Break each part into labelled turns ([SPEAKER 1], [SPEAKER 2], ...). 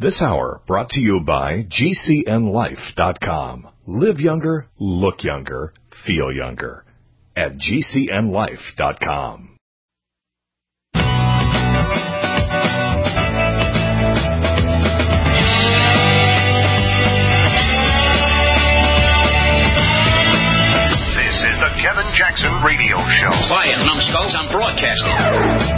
[SPEAKER 1] This hour brought to you by GCNLife.com. Live younger, look younger, feel younger. At GCNLife.com.
[SPEAKER 2] This is the Kevin Jackson Radio Show.
[SPEAKER 3] Quiet, numbskulls, I'm broadcasting.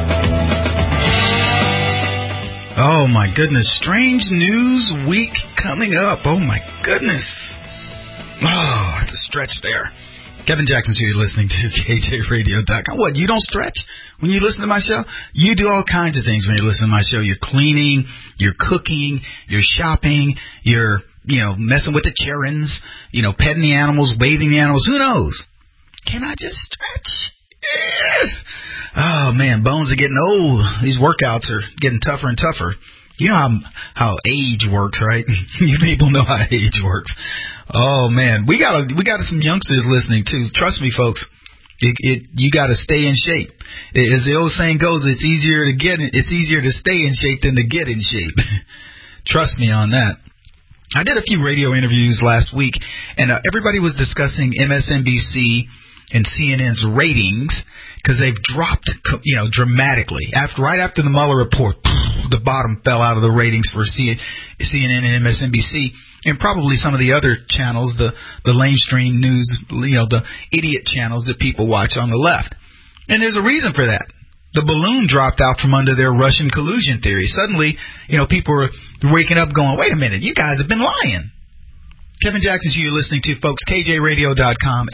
[SPEAKER 4] Oh, my goodness. Strange news week coming up. Oh, my goodness. Oh, it's a stretch there. Kevin Jackson's here. You're listening to KJRadio.com. What, you don't stretch when you listen to my show? You do all kinds of things when you listen to my show. You're cleaning, you're cooking, you're shopping, you're, messing with the childrens, petting the animals, bathing the animals. Who knows? Can I just stretch? Oh, man, bones are getting old. These workouts are getting tougher and tougher. You know how age works, right? You people know how age works. Oh, man, we got some youngsters listening, too. Trust me, folks, you got to stay in shape. As the old saying goes, it's easier to stay in shape than to get in shape. Trust me on that. I did a few radio interviews last week, and everybody was discussing MSNBC and CNN's ratings because they've dropped, dramatically. Right after the Mueller report, the bottom fell out of the ratings for CNN and MSNBC, and probably some of the other channels, the lamestream news, the idiot channels that people watch on the left. And there's a reason for that. The balloon dropped out from under their Russian collusion theory. Suddenly, people are waking up going, wait a minute, you guys have been lying. Kevin Jackson's who you're listening to, folks. KJRadio.com,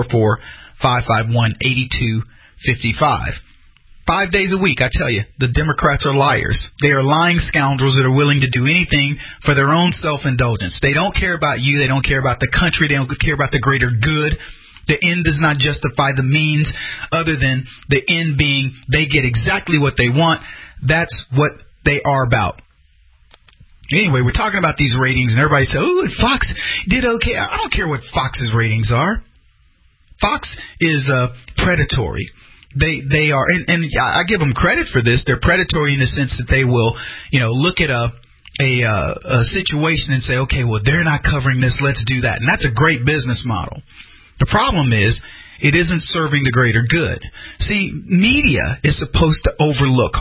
[SPEAKER 4] 844-551-8255. 5 days a week, I tell you, the Democrats are liars. They are lying scoundrels that are willing to do anything for their own self-indulgence. They don't care about you. They don't care about the country. They don't care about the greater good. The end does not justify the means, other than the end being they get exactly what they want. That's what they are about. Anyway, we're talking about these ratings, and everybody said, oh, Fox did okay. I don't care what Fox's ratings are. Fox is predatory. They are, and I give them credit for this. They're predatory in the sense that they will, look at a situation and say, okay, well, they're not covering this. Let's do that. And that's a great business model. The problem is it isn't serving the greater good. See, media is supposed to overlook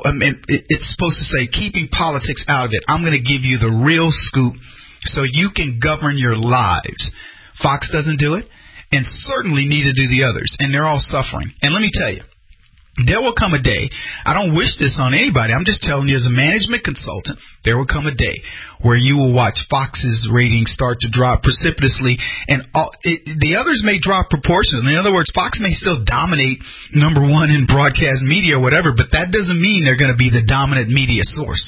[SPEAKER 4] it's supposed to say, keeping politics out of it. I'm going to give you the real scoop so you can govern your lives. Fox doesn't do it, and certainly neither do the others, and they're all suffering. And let me tell you, there will come a day, I don't wish this on anybody, I'm just telling you as a management consultant, there will come a day where you will watch Fox's ratings start to drop precipitously, and the others may drop proportionally. In other words, Fox may still dominate number one in broadcast media or whatever, but that doesn't mean they're going to be the dominant media source.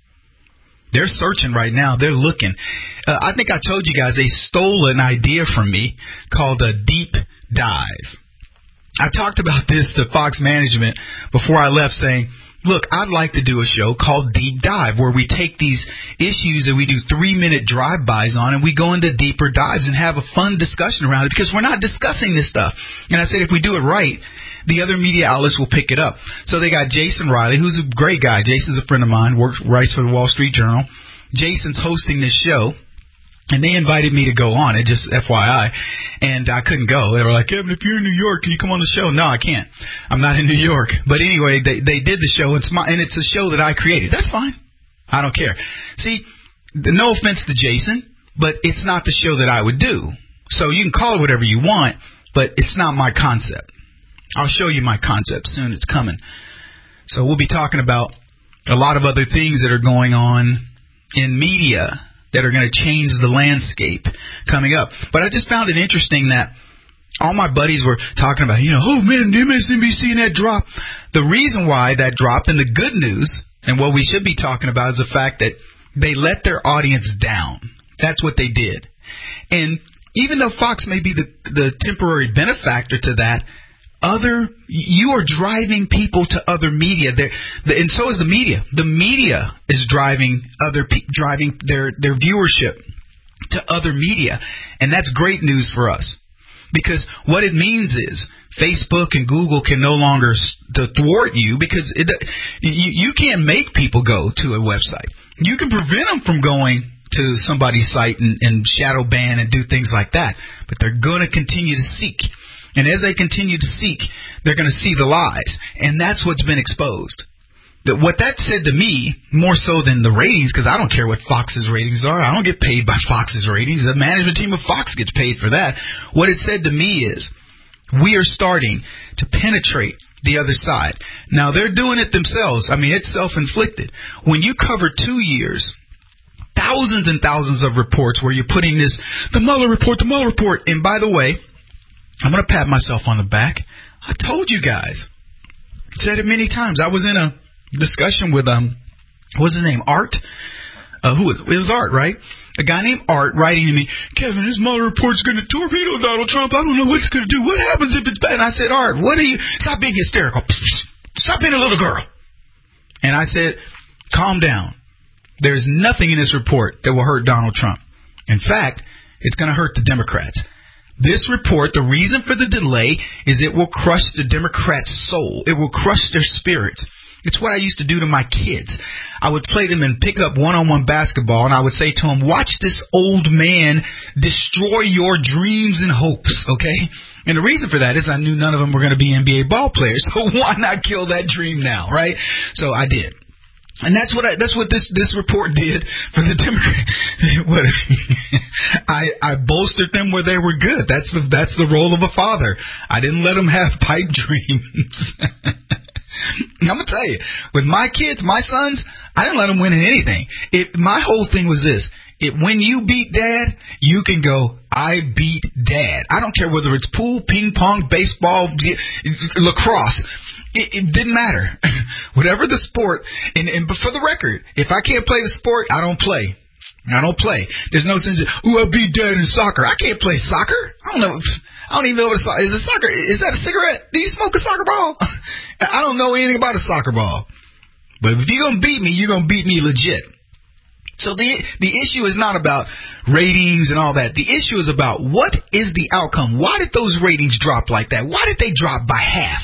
[SPEAKER 4] They're searching right now. They're looking. I think I told you guys they stole an idea from me called a deep dive. I talked about this to Fox management before I left, saying, look, I'd like to do a show called Deep Dive, where we take these issues and we do 3-minute drive-bys on, and we go into deeper dives and have a fun discussion around it, because we're not discussing this stuff. And I said, if we do it right, the other media outlets will pick it up. So they got Jason Riley, who's a great guy. Jason's a friend of mine, writes for the Wall Street Journal. Jason's hosting this show. And they invited me to go on it, just FYI, and I couldn't go. They were like, Kevin, if you're in New York, can you come on the show? No, I can't. I'm not in New York. But anyway, they did the show, and it's a show that I created. That's fine. I don't care. See, no offense to Jason, but it's not the show that I would do. So you can call it whatever you want, but it's not my concept. I'll show you my concept soon. It's coming. So we'll be talking about a lot of other things that are going on in media that are going to change the landscape coming up. But I just found it interesting that all my buddies were talking about, oh, man, the MSNBC and that drop. The reason why that dropped, and the good news, and what we should be talking about, is the fact that they let their audience down. That's what they did. And even though Fox may be the temporary benefactor to that, you are driving people to other media, and so is the media. The media is driving their viewership to other media, and that's great news for us, because what it means is Facebook and Google can no longer thwart you, because you can't make people go to a website. You can prevent them from going to somebody's site and shadow ban and do things like that. But they're going to continue to seek. And as they continue to seek, they're going to see the lies. And that's what's been exposed. What that said to me, more so than the ratings, because I don't care what Fox's ratings are. I don't get paid by Fox's ratings. The management team of Fox gets paid for that. What it said to me is, we are starting to penetrate the other side. Now, they're doing it themselves. I mean, it's self-inflicted. When you cover 2 years, thousands and thousands of reports where you're putting this, the Mueller report. And by the way, I'm going to pat myself on the back. I told you guys. Said it many times. I was in a discussion with, what's his name, Art? It was Art, right? A guy named Art writing to me, Kevin, this Mueller report's going to torpedo Donald Trump. I don't know what it's going to do. What happens if it's bad? And I said, Art, stop being hysterical. Stop being a little girl. And I said, calm down. There's nothing in this report that will hurt Donald Trump. In fact, it's going to hurt the Democrats. This report, the reason for the delay is it will crush the Democrats' soul. It will crush their spirits. It's what I used to do to my kids. I would play them and pick up one-on-one basketball, and I would say to them, watch this old man destroy your dreams and hopes, okay? And the reason for that is I knew none of them were going to be NBA ball players, so why not kill that dream now, right? So I did. And that's what this report did for the Democrats. I bolstered them where they were good. That's the role of a father. I didn't let them have pipe dreams. I'm gonna tell you, with my kids, my sons, I didn't let them win in anything. My whole thing was this: when you beat Dad, you can go, I beat Dad. I don't care whether it's pool, ping pong, baseball, lacrosse. It didn't matter. Whatever the sport, but for the record, if I can't play the sport, I don't play. I don't play. There's no sense of, I beat Dad in soccer. I can't play soccer. I don't even know what is soccer. Is that a cigarette? Do you smoke a soccer ball? I don't know anything about a soccer ball. But if you're going to beat me, you're going to beat me legit. So the issue is not about ratings and all that. The issue is about what is the outcome? Why did those ratings drop like that? Why did they drop by half?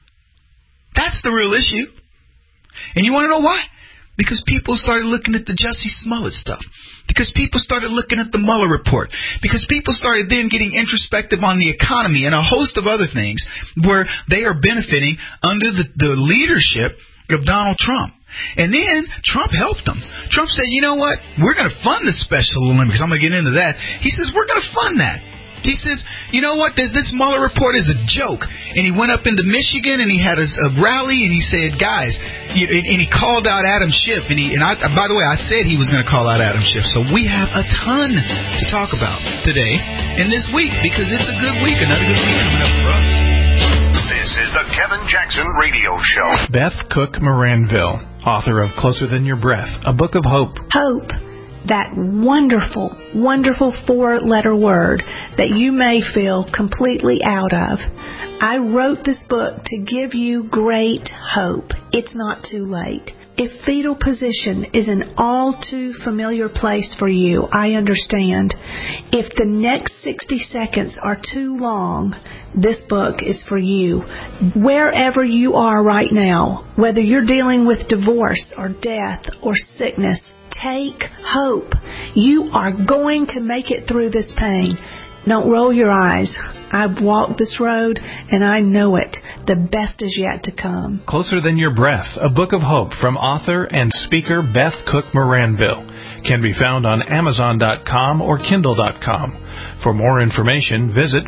[SPEAKER 4] That's the real issue. And you want to know why? Because people started looking at the Jussie Smollett stuff. Because people started looking at the Mueller report. Because people started then getting introspective on the economy and a host of other things where they are benefiting under the leadership of Donald Trump. And then Trump helped them. Trump said, you know what? We're going to fund the Special Olympics. I'm going to get into that. He says, we're going to fund that. He says, you know what, this Mueller report is a joke. And he went up into Michigan and he had a rally and he said, guys, and he called out Adam Schiff. By the way, I said he was going to call out Adam Schiff. So we have a ton to talk about today and this week because it's a good week, another good week coming up for us.
[SPEAKER 2] This is the Kevin Jackson Radio Show.
[SPEAKER 5] Beth Cook Moranville, author of Closer Than Your Breath, a book of hope.
[SPEAKER 6] Hope. That wonderful, wonderful 4-letter word that you may feel completely out of. I wrote this book to give you great hope. It's not too late. If fetal position is an all too familiar place for you, I understand. If the next 60 seconds are too long, this book is for you. Wherever you are right now, whether you're dealing with divorce or death or sickness, take hope. You are going to make it through this pain. Don't roll your eyes. I've walked this road and I know it. The best is yet to come.
[SPEAKER 5] Closer Than Your Breath, a book of hope from author and speaker Beth Cook Moranville. Can be found on Amazon.com or Kindle.com. For more information, visit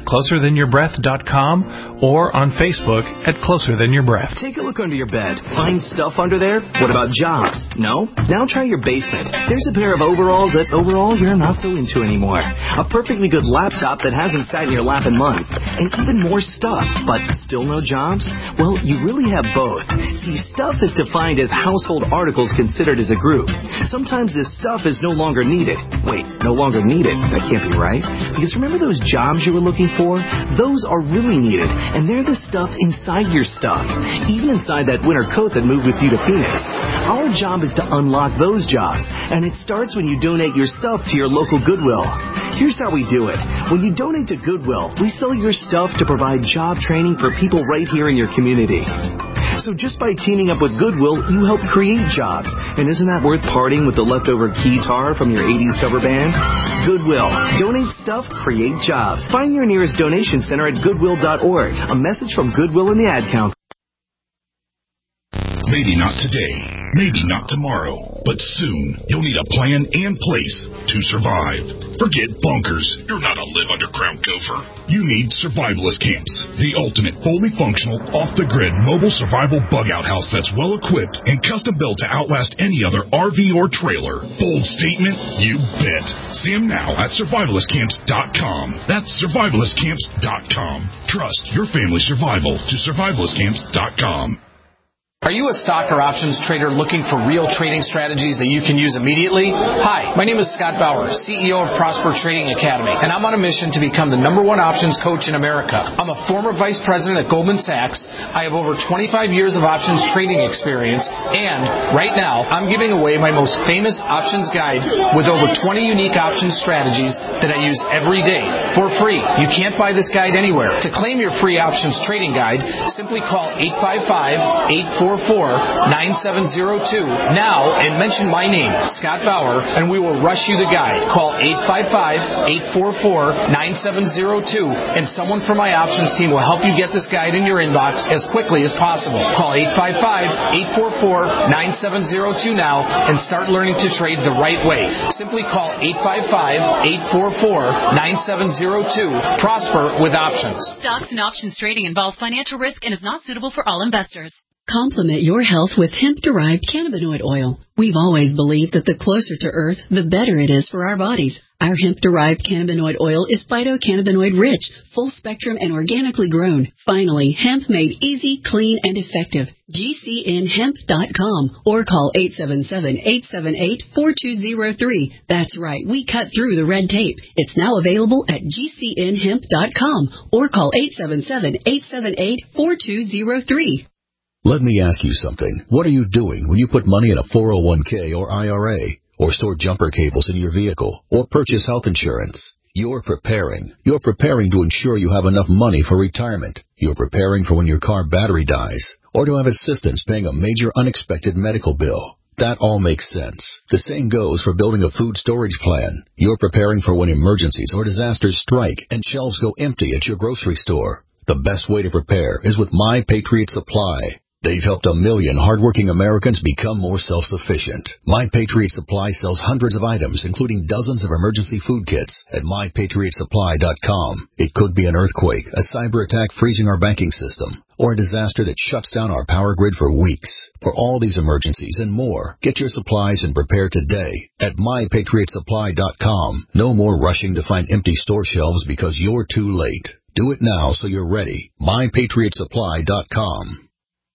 [SPEAKER 5] CloserThanYourBreath.com or on Facebook at Closer Than Your Breath.
[SPEAKER 7] Take a look under your bed. Find stuff under there? What about jobs? No? Now try your basement. There's a pair of overalls that overall you're not so into anymore. A perfectly good laptop that hasn't sat in your lap in months. And even more stuff, but still no jobs? Well, you really have both. See, stuff is defined as household articles considered as a group. Sometimes this stuff is no longer needed. Wait, no longer needed? That can't be right. Because remember those jobs you were looking for? Those are really needed, and they're the stuff inside your stuff. Even inside that winter coat that moved with you to Phoenix. Our job is to unlock those jobs, and it starts when you donate your stuff to your local Goodwill. Here's how we do it. When you donate to Goodwill, we sell your stuff to provide job training for people right here in your community. So So just by teaming up with Goodwill, you help create jobs. And isn't that worth parting with the leftover guitar from your 80s cover band? Goodwill. Donate stuff, create jobs. Find your nearest donation center at goodwill.org. A message from Goodwill and the Ad Council.
[SPEAKER 8] Maybe not today, maybe not tomorrow, but soon you'll need a plan and place to survive. Forget bunkers. You're not a live underground gopher. You need Survivalist Camps, the ultimate fully functional, off-the-grid mobile survival bug-out house that's well-equipped and custom-built to outlast any other RV or trailer. Bold statement? You bet. See them now at survivalistcamps.com. That's survivalistcamps.com. Trust your family's survival to survivalistcamps.com.
[SPEAKER 9] Are you a stock or options trader looking for real trading strategies that you can use immediately? Hi, my name is Scott Bauer, CEO of Prosper Trading Academy, and I'm on a mission to become the #1 options coach in America. I'm a former vice president at Goldman Sachs. I have over 25 years of options trading experience, and right now, I'm giving away my most famous options guide with over 20 unique options strategies that I use every day for free. You can't buy this guide anywhere. To claim your free options trading guide, simply call 855-844-9702 now and mention my name, Scott Bauer, and we will rush you the guide. Call 855-844-9702 and someone from my options team will help you get this guide in your inbox as quickly as possible. Call 855-844-9702 now and start learning to trade the right way. Simply call 855-844-9702. Prosper with options.
[SPEAKER 10] Stocks and options trading involves financial risk and is not suitable for all investors. Complement your health with hemp-derived cannabinoid oil. We've always believed that the closer to Earth, the better it is for our bodies. Our hemp-derived cannabinoid oil is phytocannabinoid-rich, full-spectrum, and organically grown. Finally, hemp made easy, clean, and effective. GCNhemp.com or call 877-878-4203. That's right, we cut through the red tape. It's now available at GCNhemp.com or call 877-878-4203.
[SPEAKER 11] Let me ask you something. What are you doing when you put money in a 401k or IRA, or store jumper cables in your vehicle, or purchase health insurance? You're preparing. You're preparing to ensure you have enough money for retirement. You're preparing for when your car battery dies, or to have assistance paying a major unexpected medical bill. That all makes sense. The same goes for building a food storage plan. You're preparing for when emergencies or disasters strike and shelves go empty at your grocery store. The best way to prepare is with My Patriot Supply. They've helped 1 million hardworking Americans become more self-sufficient. My Patriot Supply sells hundreds of items, including dozens of emergency food kits at MyPatriotSupply.com. It could be an earthquake, a cyber attack freezing our banking system, or a disaster that shuts down our power grid for weeks. For all these emergencies and more, get your supplies and prepare today at MyPatriotSupply.com. No more rushing to find empty store shelves because you're too late. Do it now so you're ready. MyPatriotSupply.com.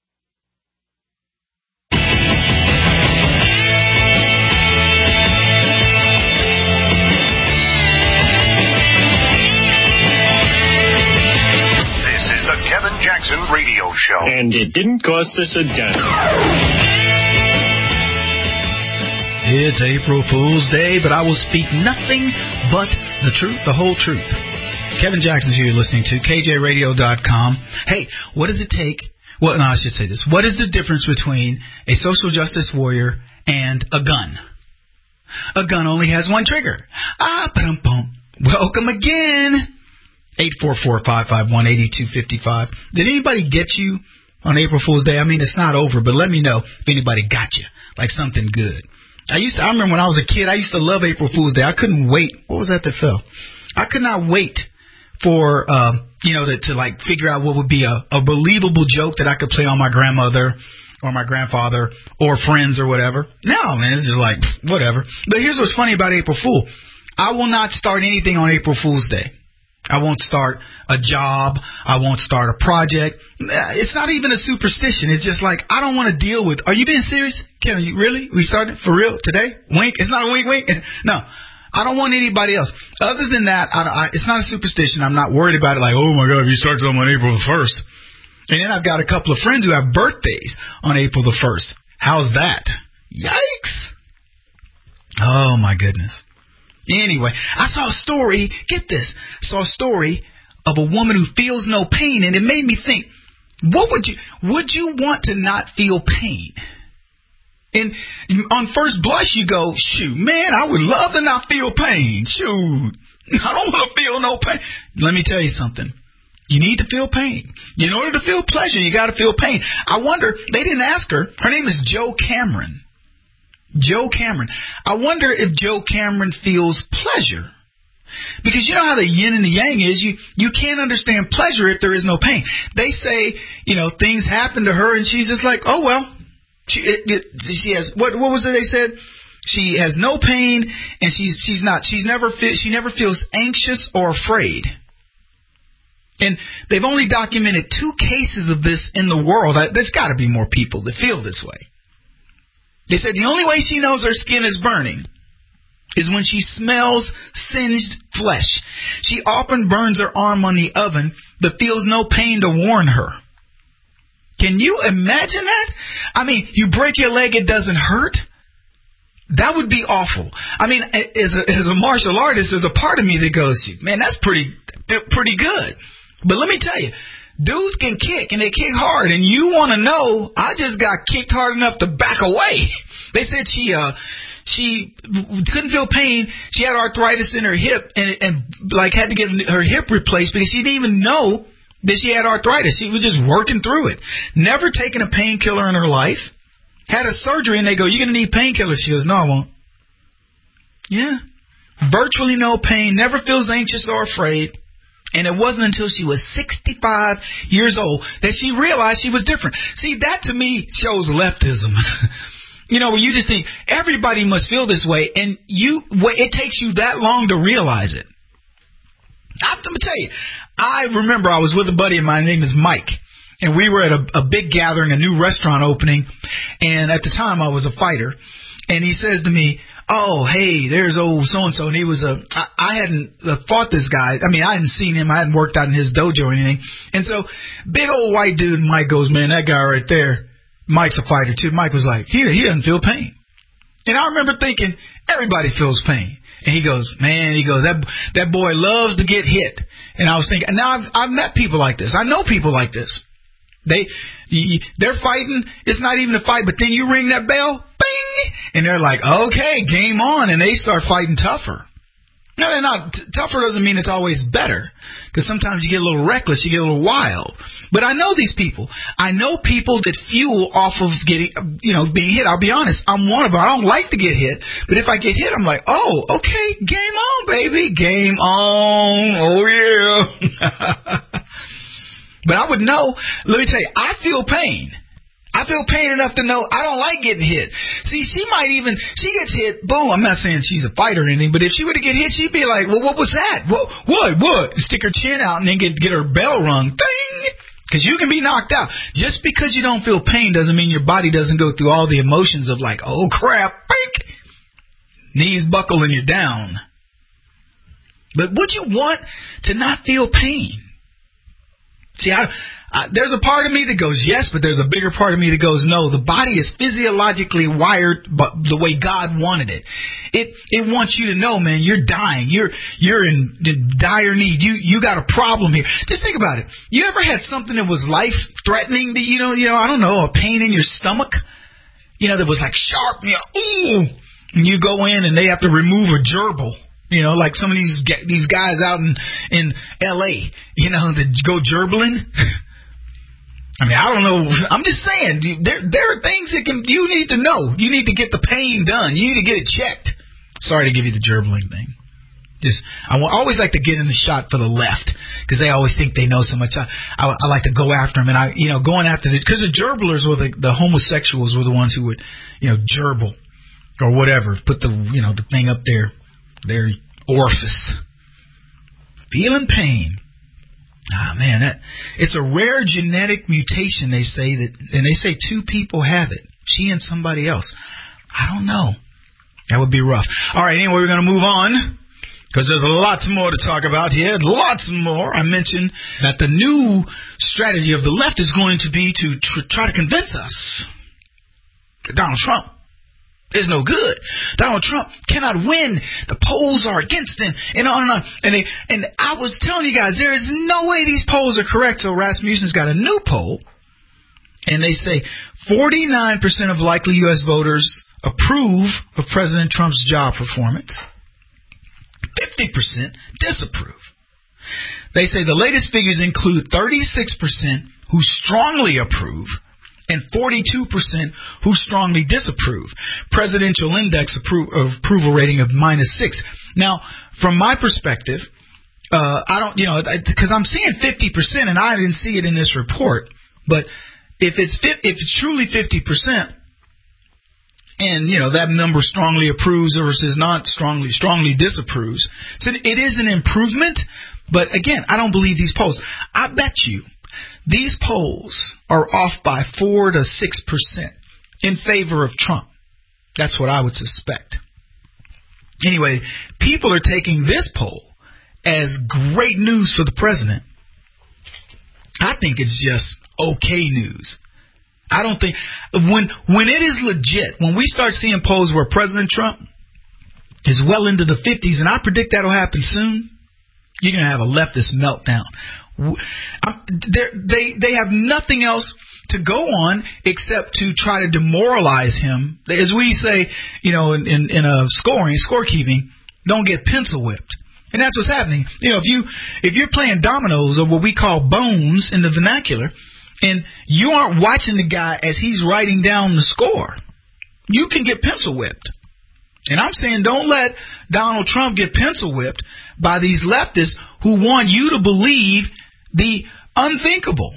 [SPEAKER 2] Kevin Jackson Radio Show.
[SPEAKER 12] And it didn't cost us a dime.
[SPEAKER 4] It's April Fool's Day, but I will speak nothing but the truth, the whole truth. Kevin Jackson's here listening to KJRadio.com. Hey, what does it take? Well, no, I should say this. What is the difference between a social justice warrior and a gun? A gun only has one trigger. Ba-dum-bum. Welcome again. 844-551-8255. Did anybody get you on April Fool's Day? I mean, it's not over, but let me know if anybody got you, like something good. I remember when I was a kid, I used to love April Fool's Day. I couldn't wait. What was that fell? I could not wait for, to like figure out what would be a believable joke that I could play on my grandmother or my grandfather or friends or whatever. No, man, it's just like, whatever. But here's what's funny about April Fool. I will not start anything on April Fool's Day. I won't start a job. I won't start a project. It's not even a superstition. It's just like, I don't want to deal with, are you being serious? Kevin, you really? We started for real today? Wink? It's not a wink, wink? No. I don't want anybody else. Other than that, it's not a superstition. I'm not worried about it like, oh my God, if you start something on April the 1st. And then I've got a couple of friends who have birthdays on April the 1st. How's that? Yikes. Oh my goodness. Anyway, I saw a story, get this, of a woman who feels no pain, and it made me think, What would you want to not feel pain? And on first blush, you go, shoot, man, I would love to not feel pain. Shoot, I don't want to feel no pain. Let me tell you something. You need to feel pain. In order to feel pleasure, you got to feel pain. I wonder, they didn't ask her. Her name is Jo Cameron. Jo Cameron. I wonder if Jo Cameron feels pleasure. Because you know how the yin and the yang is. You can't understand pleasure if there is no pain. They say, things happen to her and she's just like, oh, well. She has, what was it they said? She has no pain and she never feels anxious or afraid. And they've only documented 2 cases of this in the world. There's got to be more people that feel this way. They said the only way she knows her skin is burning is when she smells singed flesh. She often burns her arm on the oven but feels no pain to warn her. Can you imagine that? I mean, you break your leg, it doesn't hurt? That would be awful. I mean, as a martial artist, there's a part of me that goes, man, that's pretty good. But let me tell you, dudes can kick, and they kick hard, and you want to know, I just got kicked hard enough to back away. They said she couldn't feel pain. She had arthritis in her hip and had to get her hip replaced because she didn't even know that she had arthritis. She was just working through it. Never taken a painkiller in her life. Had a surgery, and they go, you're going to need painkillers. She goes, no, I won't. Yeah. Virtually no pain. Never feels anxious or afraid. And it wasn't until she was 65 years old that she realized she was different. See, that to me shows leftism. Where you just think everybody must feel this way, and it takes you that long to realize it. I'm going to tell you, I remember I was with a buddy of mine, his name is Mike, and we were at a big gathering, a new restaurant opening, and at the time I was a fighter, and he says to me, oh, hey, there's old so-and-so, and he was I hadn't fought this guy. I mean, I hadn't seen him. I hadn't worked out in his dojo or anything. And so, big old white dude, and Mike goes, man, that guy right there, Mike's a fighter too. Mike was like, he doesn't feel pain. And I remember thinking, everybody feels pain. And he goes, that boy loves to get hit. And I was thinking, now I've met people like this. I know people like this. They're fighting. It's not even a fight, but then you ring that bell, bing, and they're like, okay, game on, and they start fighting tougher. No, they're not. Tougher doesn't mean it's always better, because sometimes you get a little reckless, you get a little wild. But I know these people. I know people that fuel off of getting, being hit. I'll be honest, I'm one of them. I don't like to get hit, but if I get hit, I'm like, oh, okay, game on, baby, game on. Oh yeah. But I would know, let me tell you, I feel pain. I feel pain enough to know I don't like getting hit. See, she gets hit, boom, I'm not saying she's a fighter or anything, but if she were to get hit, she'd be like, well, what was that? What? Stick her chin out and then get her bell rung. Ding! Because you can be knocked out. Just because you don't feel pain doesn't mean your body doesn't go through all the emotions of like, oh, crap, bink, knees buckle and you're down. But would you want to not feel pain? See, there's a part of me that goes yes, but there's a bigger part of me that goes no. The body is physiologically wired but the way God wanted it. It wants you to know, man, you're dying. You're in dire need. You got a problem here. Just think about it. You ever had something that was life threatening? That I don't know, a pain in your stomach. That was like sharp. Ooh, and you go in and they have to remove a gerbil. Like some of these guys out in L.A., that go gerbling. I mean, I don't know. I'm just saying, there are things that you need to know. You need to get the pain done. You need to get it checked. Sorry to give you the gerbling thing. I always like to get in the shot for the left because they always think they know so much. I like to go after them, and going after because the gerblers were the homosexuals were the ones who would, gerbil or whatever, put the the thing up there. Their orifice. Feeling pain. Man, it's a rare genetic mutation, they say, and they say 2 people have it. She and somebody else. I don't know. That would be rough. All right, anyway, we're going to move on because there's lots more to talk about here. Lots more. I mentioned that the new strategy of the left is going to be to try to convince us that Donald Trump is no good. Donald Trump cannot win. The polls are against him, and on and on. And I was telling you guys, there is no way these polls are correct. So Rasmussen's got a new poll And they say 49% of likely U.S. voters approve of President Trump's job performance. 50% disapprove. They say the latest figures include 36% who strongly approve and 42% who strongly disapprove. Presidential index approval rating of -6. Now, from my perspective, I don't, because I'm seeing 50%, and I didn't see it in this report. But if it's truly 50%, and that number strongly approves versus not strongly disapproves, so it is an improvement. But again, I don't believe these polls. I bet you these polls are off by 4 to 6% in favor of Trump. That's what I would suspect. Anyway, people are taking this poll as great news for the president. I think it's just okay news. I don't think when it is legit, when we start seeing polls where President Trump is well into the 50s, and I predict that'll happen soon, you're going to have a leftist meltdown. They have nothing else to go on except to try to demoralize him. As we say, in a scorekeeping, don't get pencil whipped. And that's what's happening. If you're playing dominoes, or what we call bones in the vernacular, and you aren't watching the guy as he's writing down the score, you can get pencil whipped. And I'm saying don't let Donald Trump get pencil whipped by these leftists who want you to believe the unthinkable.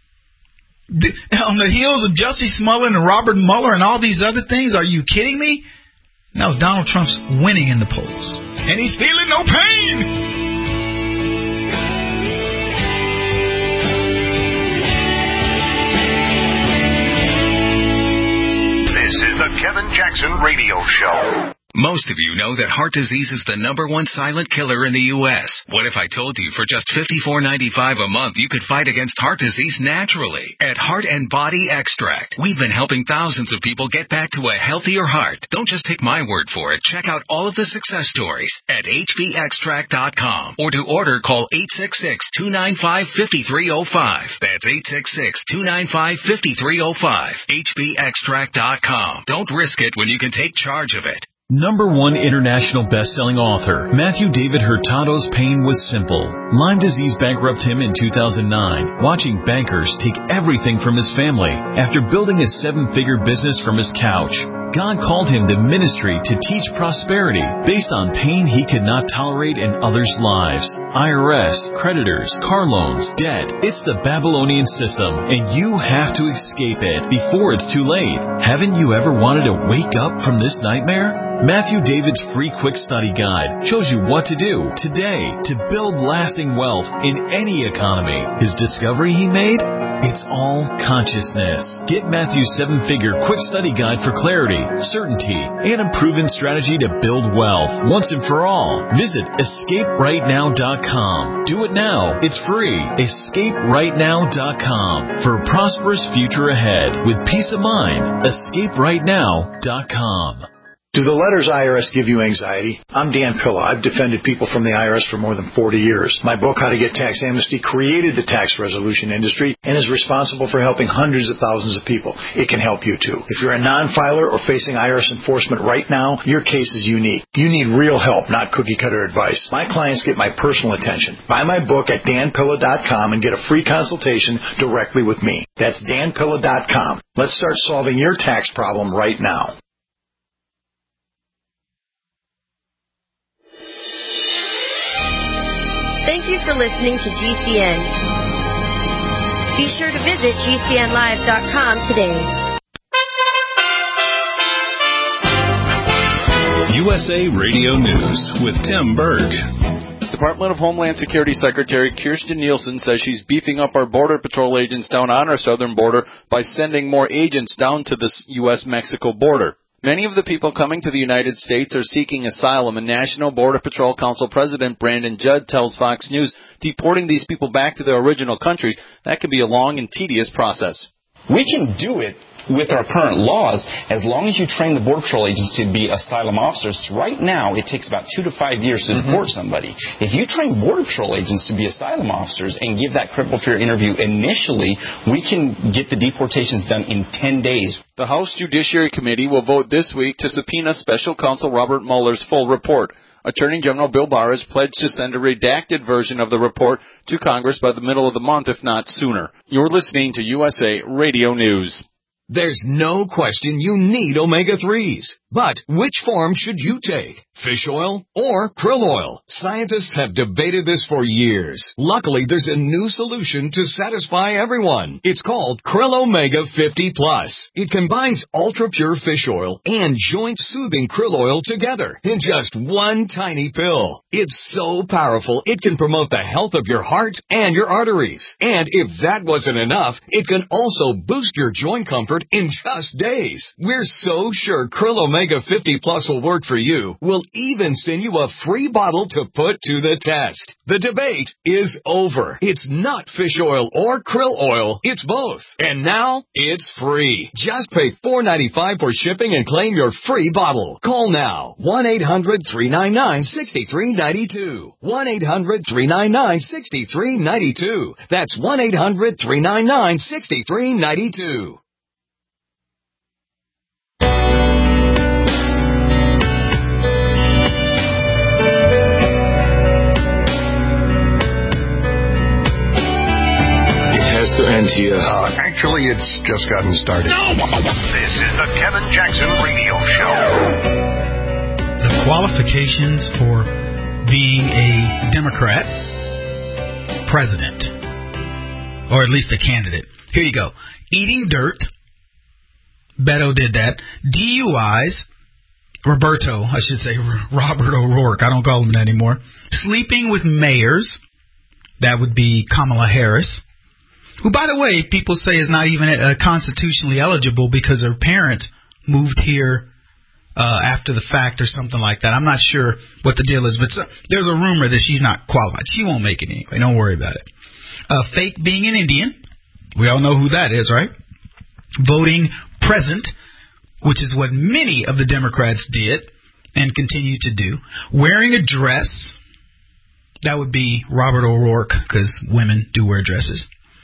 [SPEAKER 4] On the heels of Jussie Smollett and Robert Mueller and all these other things, are you kidding me? No, Donald Trump's winning in the polls. And he's feeling no pain.
[SPEAKER 2] This is the Kevin Jackson Radio Show.
[SPEAKER 13] Most of you know that heart disease is the #1 silent killer in the U.S. What if I told you for just $54.95 a month you could fight against heart disease naturally? At Heart and Body Extract, we've been helping thousands of people get back to a healthier heart. Don't just take my word for it. Check out all of the success stories at hbextract.com. Or to order, call 866-295-5305. That's 866-295-5305. hbextract.com. Don't risk it when you can take charge of it.
[SPEAKER 14] #1 international best-selling author, Matthew David Hurtado's pain was simple. Lyme disease bankrupted him in 2009, watching bankers take everything from his family after building a 7-figure business from his couch. God called him to ministry to teach prosperity based on pain he could not tolerate in others' lives. IRS, creditors, car loans, debt. It's the Babylonian system, and you have to escape it before it's too late. Haven't you ever wanted to wake up from this nightmare? Matthew David's free quick study guide shows you what to do today to build lasting wealth in any economy. His discovery he made? It's all consciousness. Get Matthew's 7-figure quick study guide for clarity, certainty, and a proven strategy to build wealth once and for all. Visit EscapeRightNow.com. Do it now. It's free. EscapeRightNow.com for a prosperous future ahead with peace of mind. EscapeRightNow.com.
[SPEAKER 15] Do the letters IRS give you anxiety? I'm Dan Pilla. I've defended people from the IRS for more than 40 years. My book, How to Get Tax Amnesty, created the tax resolution industry and is responsible for helping hundreds of thousands of people. It can help you too. If you're a non-filer or facing IRS enforcement right now, your case is unique. You need real help, not cookie-cutter advice. My clients get my personal attention. Buy my book at danpilla.com and get a free consultation directly with me. That's danpilla.com. Let's start solving your tax problem right now.
[SPEAKER 16] Thank you for listening to GCN. Be sure to visit GCNlive.com today.
[SPEAKER 1] USA Radio News with Tim Berg.
[SPEAKER 17] Department of Homeland Security Secretary Kirstjen Nielsen says she's beefing up our Border Patrol agents down on our southern border by sending more agents down to the U.S.-Mexico border. Many of the people coming to the United States are seeking asylum, and National Border Patrol Council President Brandon Judd tells Fox News deporting these people back to their original countries, that could be a long and tedious process.
[SPEAKER 18] We can do it with our current laws, as long as you train the Border Patrol agents to be asylum officers. Right now, it takes about 2 to 5 years to deport somebody. If you train Border Patrol agents to be asylum officers and give that critical fear interview initially, we can get the deportations done in 10 days.
[SPEAKER 17] The House Judiciary Committee will vote this week to subpoena Special Counsel Robert Mueller's full report. Attorney General Bill Barr has pledged to send a redacted version of the report to Congress by the middle of the month, if not sooner. You're listening to USA Radio News.
[SPEAKER 19] There's no question you need omega-3s. But which form should you take? Fish oil or krill oil? Scientists have debated this for years. Luckily, there's a new solution to satisfy everyone. It's called Krill Omega 50 Plus. It combines ultra-pure fish oil and joint-soothing krill oil together in just one tiny pill. It's so powerful, it can promote the health of your heart and your arteries. And if that wasn't enough, it can also boost your joint comfort in just days. We're so sure Krill Omega 50 Plus will work for you. We'll even send you a free bottle to put to the test. The debate is over. It's not fish oil or krill oil. It's both. And now it's free. Just pay $4.95 for shipping and claim your free bottle. Call now. 1-800-399-6392. 1-800-399-6392. That's 1-800-399-6392.
[SPEAKER 2] To end here. Actually, it's just gotten started.
[SPEAKER 20] This is the Kevin Jackson Radio Show.
[SPEAKER 4] The qualifications for being a Democrat president, or at least a candidate. Here you go. Eating dirt. Beto did that. DUIs. Robert O'Rourke. I don't call him that anymore. Sleeping with mayors. That would be Kamala Harris. Who, by the way, people say is not even constitutionally eligible because her parents moved here after the fact or something like that. I'm not sure what the deal is, but there's a rumor that she's not qualified. She won't make it anyway. Don't worry about it. Fake being an Indian. We all know who that is, right? Voting present, which is what many of the Democrats did and continue to do. Wearing a dress. That would be Robert O'Rourke, because women do wear dresses.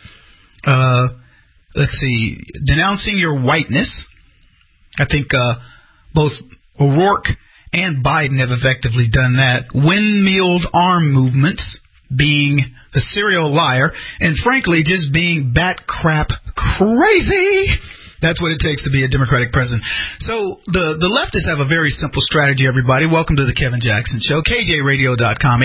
[SPEAKER 4] Let's see, denouncing your whiteness. I think both O'Rourke and Biden have effectively done that. Windmilled arm movements, being a serial liar, and frankly, just being bat crap crazy. That's what it takes to be a Democratic president. So the leftists have a very simple strategy, everybody. Welcome to the Kevin Jackson Show. KJRadio.com,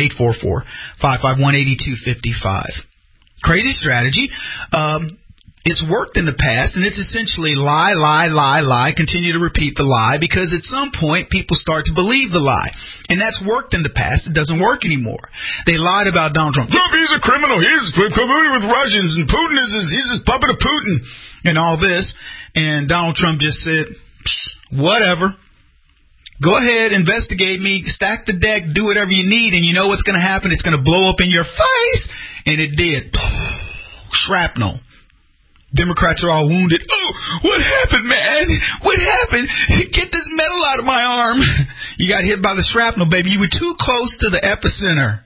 [SPEAKER 4] 844-551-8255. Crazy strategy. It's worked in the past, and it's essentially lie, continue to repeat the lie, because at some point people start to believe the lie. And that's worked in the past. It doesn't work anymore. They lied about Donald Trump. Trump, he's a criminal. He's colluded with Russians, and Putin he's a puppet of Putin, and all this. And Donald Trump just said, whatever. Go ahead, investigate me, stack the deck, do whatever you need, and you know what's going to happen? It's going to blow up in your face. And it did. Shrapnel. Democrats are all wounded. Oh, what happened, man? What happened? Get this metal out of my arm. You got hit by the shrapnel, baby. You were too close to the epicenter.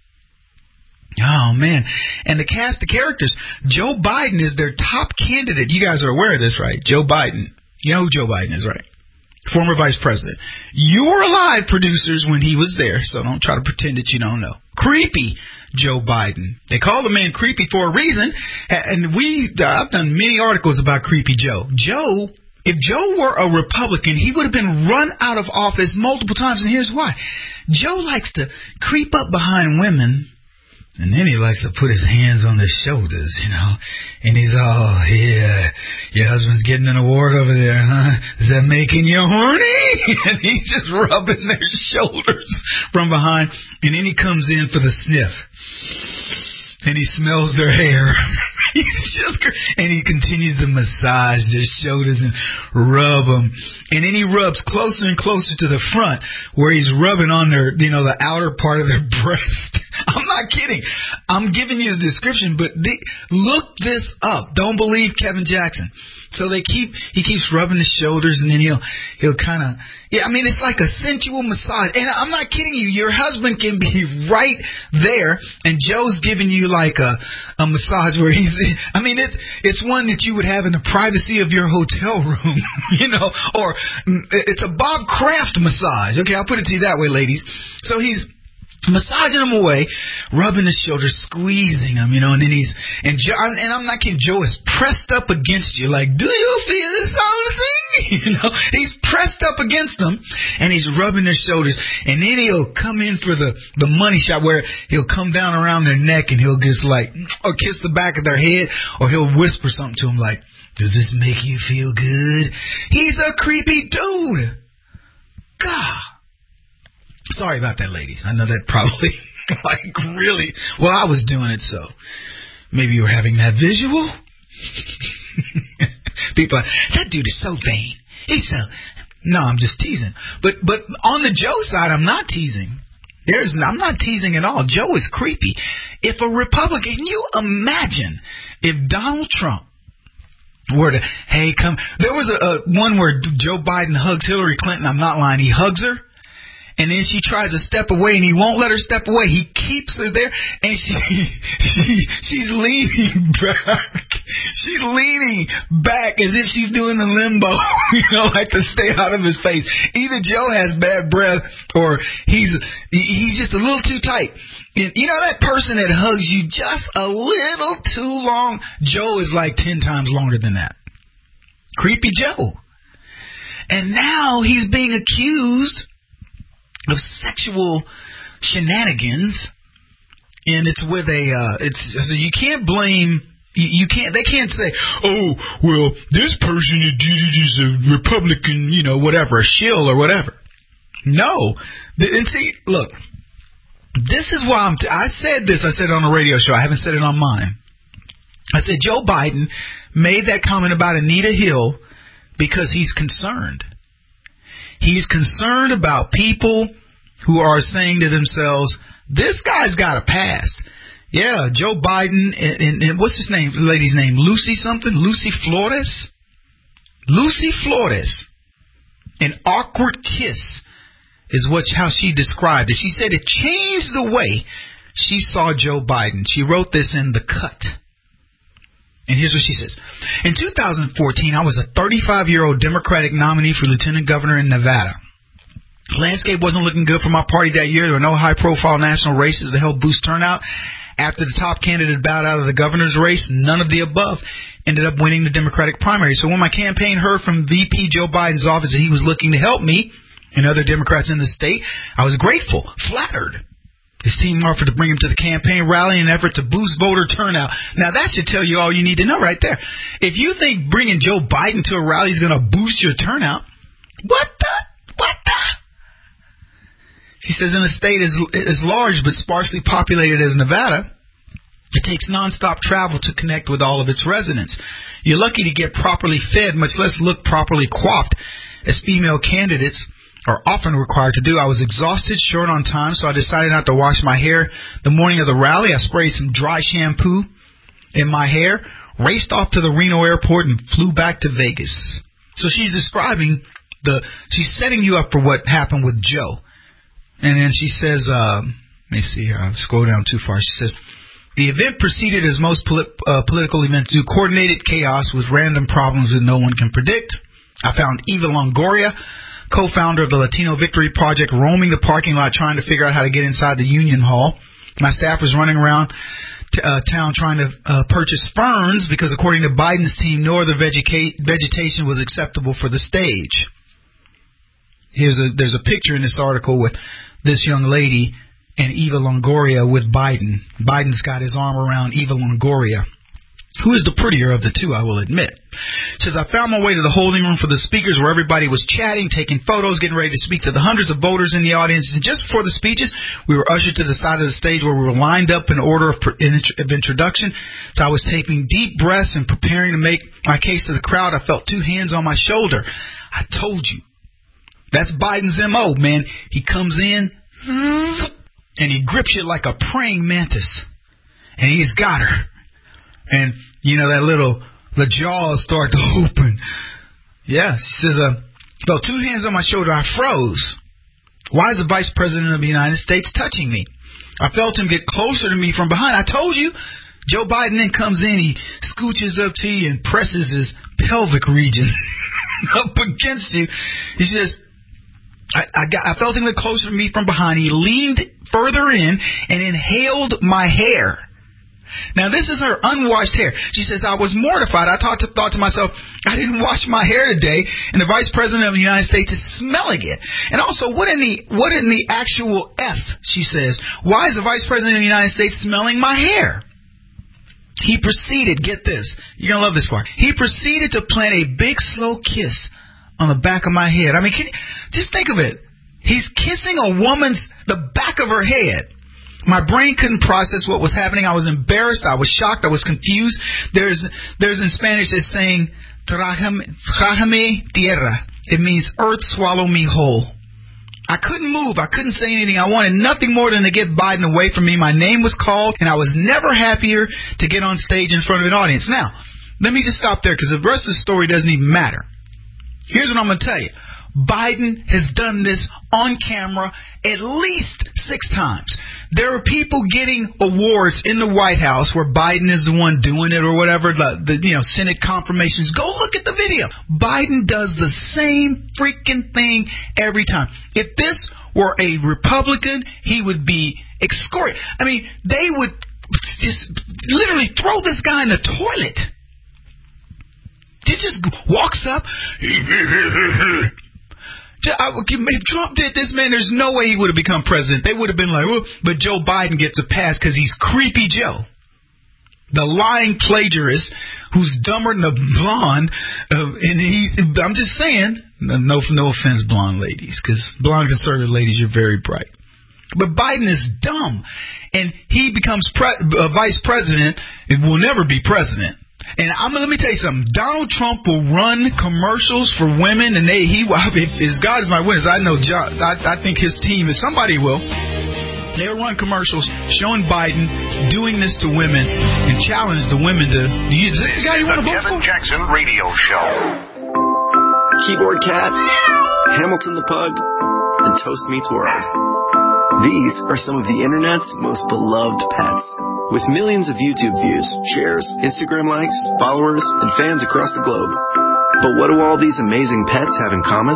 [SPEAKER 4] Oh, man. And the cast of characters. Joe Biden is their top candidate. You guys are aware of this, right? Joe Biden. You know who Joe Biden is, right? Former vice president. You were alive, producers, when he was there, so don't try to pretend that you don't know. Creepy Joe Biden. They call the man creepy for a reason, and I've done many articles about creepy Joe. If Joe were a Republican, he would have been run out of office multiple times, and here's why. Joe likes to creep up behind women, and then he likes to put his hands on their shoulders, and he's all, yeah, your husband's getting an award over there, huh? Is that making you horny? And he's just rubbing their shoulders from behind, and then he comes in for the sniff, and he smells their hair. And he continues to massage their shoulders and rub them. And then he rubs closer and closer to the front, where he's rubbing on their, the outer part of their breast. I'm not kidding. I'm giving you the description, but look this up. Don't believe Kevin Jackson. So he keeps rubbing his shoulders, and then he'll kind of, it's like a sensual massage. And I'm not kidding you. Your husband can be right there, and Joe's giving you like a massage where it's one that you would have in the privacy of your hotel room, or it's a Bob Kraft massage. Okay, I'll put it to you that way, ladies. So he's massaging him away, rubbing his shoulders, squeezing him, and then and I'm not kidding, Joe is pressed up against you, like, do you feel something? He's pressed up against him, and he's rubbing their shoulders, and then he'll come in for the money shot where he'll come down around their neck, and he'll just or kiss the back of their head, or he'll whisper something to them like, does this make you feel good? He's a creepy dude. God. Sorry about that, ladies. I know that probably, really, well, I was doing it, so maybe you were having that visual. People are, that dude is so vain. No, I'm just teasing. But on the Joe side, I'm not teasing. I'm not teasing at all. Joe is creepy. If a Republican, can you imagine if Donald Trump were to, there was a one where Joe Biden hugs Hillary Clinton. I'm not lying. He hugs her. And then she tries to step away, and he won't let her step away. He keeps her there, and she's leaning back. She's leaning back as if she's doing the limbo, like to stay out of his face. Either Joe has bad breath, or he's just a little too tight. And that person that hugs you just a little too long, Joe is like 10 times longer than that. Creepy Joe. And now he's being accused of sexual shenanigans, and it's with so you can't blame, they can't say, oh, well, this person is a Republican, whatever, a shill or whatever. No. And see, look, this is why I said this, I said it on a radio show, I haven't said it on mine. I said Joe Biden made that comment about Anita Hill because he's concerned. He's concerned about people who are saying to themselves, this guy's got a past. Yeah, Joe Biden, and what's his name, lady's name, Lucy something? Lucy Flores? Lucy Flores. An awkward kiss is how she described it. She said it changed the way she saw Joe Biden. She wrote this in The Cut. And here's what she says. In 2014, I was a 35-year-old Democratic nominee for lieutenant governor in Nevada. The landscape wasn't looking good for my party that year. There were no high-profile national races to help boost turnout. After the top candidate bowed out of the governor's race, none of the above ended up winning the Democratic primary. So when my campaign heard from VP Joe Biden's office that he was looking to help me and other Democrats in the state, I was grateful, flattered. His team offered to bring him to the campaign rally in an effort to boost voter turnout. Now, that should tell you all you need to know right there. If you think bringing Joe Biden to a rally is going to boost your turnout, what the? She says in a state as large but sparsely populated as Nevada, it takes nonstop travel to connect with all of its residents. You're lucky to get properly fed, much less look properly coiffed, as female candidates are often required to do. I was exhausted, short on time, so I decided not to wash my hair. The morning of the rally, I sprayed some dry shampoo in my hair, raced off to the Reno airport, and flew back to Vegas. So she's describing she's setting you up for what happened with Joe. And then she says, let me see here, I've scrolled down too far. She says, the event proceeded as most political events do, coordinated chaos with random problems that no one can predict. I found Eva Longoria, co-founder of the Latino Victory Project, roaming the parking lot trying to figure out how to get inside the Union Hall. My staff was running around town trying to purchase ferns because, according to Biden's team, no other vegetation was acceptable for the stage. There's a picture in this article with this young lady and Eva Longoria with Biden. Biden's got his arm around Eva Longoria, who is the prettier of the two, I will admit. Says, I found my way to the holding room for the speakers where everybody was chatting, taking photos, getting ready to speak to the hundreds of voters in the audience. And just before the speeches, we were ushered to the side of the stage where we were lined up in order of introduction. So I was taking deep breaths and preparing to make my case to the crowd. I felt two hands on my shoulder. I told you. That's Biden's M.O., man. He comes in and he grips you like a praying mantis. and he's got her. And, the jaws start to open. Yeah, she says, felt two hands on my shoulder. I froze. Why is the Vice President of the United States touching me? I felt him get closer to me from behind. I told you. Joe Biden then comes in. He scooches up to you and presses his pelvic region up against you. He says, I felt him get closer to me from behind. He leaned further in and inhaled my hair. Now, this is her unwashed hair. She says, I was mortified. I thought to myself, I didn't wash my hair today, and the Vice President of the United States is smelling it. And also, what in the actual F, she says, why is the Vice President of the United States smelling my hair? He proceeded, get this, you're going to love this part. He proceeded to plant a big, slow kiss on the back of my head. I mean, just think of it. He's kissing the back of her head. My brain couldn't process what was happening. I was embarrassed. I was shocked. I was confused. There's in Spanish it's saying, Trágame tierra. It means earth swallow me whole. I couldn't move. I couldn't say anything. I wanted nothing more than to get Biden away from me. My name was called, and I was never happier to get on stage in front of an audience. Now, let me just stop there because the rest of the story doesn't even matter. Here's what I'm going to tell you. Biden has done this on camera at least 6 times. There are people getting awards in the White House where Biden is the one doing it or whatever, the Senate confirmations. Go look at the video. Biden does the same freaking thing every time. If this were a Republican, he would be excoriated. I mean, they would just literally throw this guy in the toilet. He just walks up. If Trump did this, man, there's no way he would have become president. They would have been like, oh, but Joe Biden gets a pass because he's Creepy Joe. The lying plagiarist who's dumber than a blonde. I'm just saying, no offense, blonde ladies, because blonde conservative ladies, you're very bright. But Biden is dumb. And he becomes vice president and will never be president. And let me tell you something. Donald Trump will run commercials for women, and if God is my witness, I know I think his team, if somebody will, they'll run commercials showing Biden doing this to women and challenge the women to.
[SPEAKER 20] The Kevin Jackson Radio Show.
[SPEAKER 21] Keyboard Cat, Hamilton the Pug, and Toast Meets World. These are some of the internet's most beloved pets. With millions of YouTube views, shares, Instagram likes, followers, and fans across the globe. But what do all these amazing pets have in common?